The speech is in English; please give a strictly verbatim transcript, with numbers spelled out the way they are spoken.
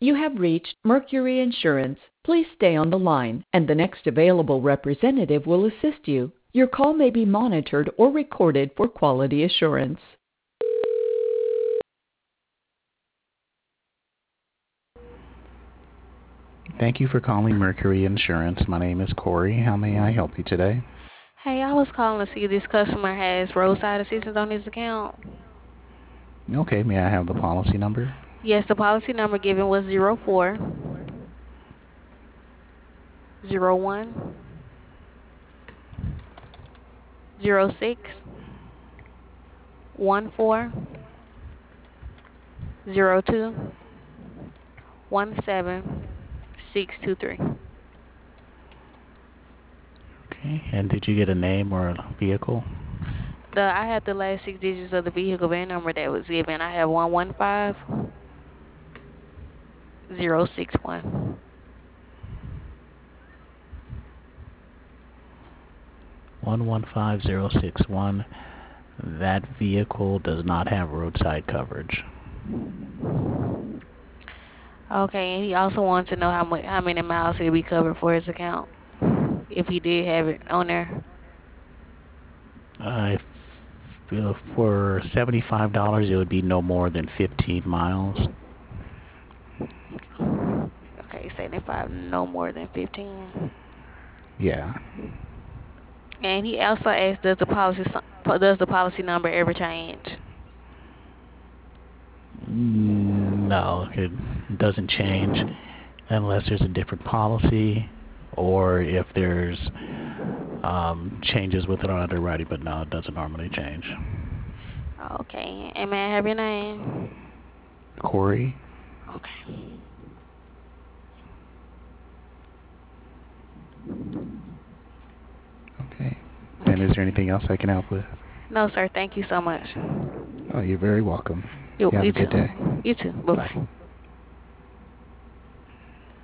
You have reached Mercury Insurance. Please stay on the line, and the next available representative will assist you. Your call may be monitored or recorded for quality assurance. Thank you for calling Mercury Insurance. My name is Corey. How may I help you today? Hey, I was calling to see if this customer has roadside assistance on his account. Okay, may I have the policy number? Yes, the policy number given was zero four zero one zero six one four zero two one seven six two three. Okay, and did you get a name or a vehicle? The I have the last six digits of the vehicle V I N number that was given. I have one one five zero six one. one one five zero six one. That vehicle does not have roadside coverage. Okay, and he also wants to know how much, how many miles he'll be covered for his account if he did have it on there. Uh, if, for seventy-five dollars, it would be no more than fifteen miles. Okay, seventy-five, no more than fifteen. Yeah. And he also asked, does the policy does the policy number ever change? No, it doesn't change unless there's a different policy or if there's um, changes with it on underwriting, but no, it doesn't normally change. Okay, and may I have your name? Corey? Okay. Okay. And is there anything else I can help with? No, sir. Thank you so much. Oh, you're very welcome. You, You have you a good too. day. You too. Bye-bye.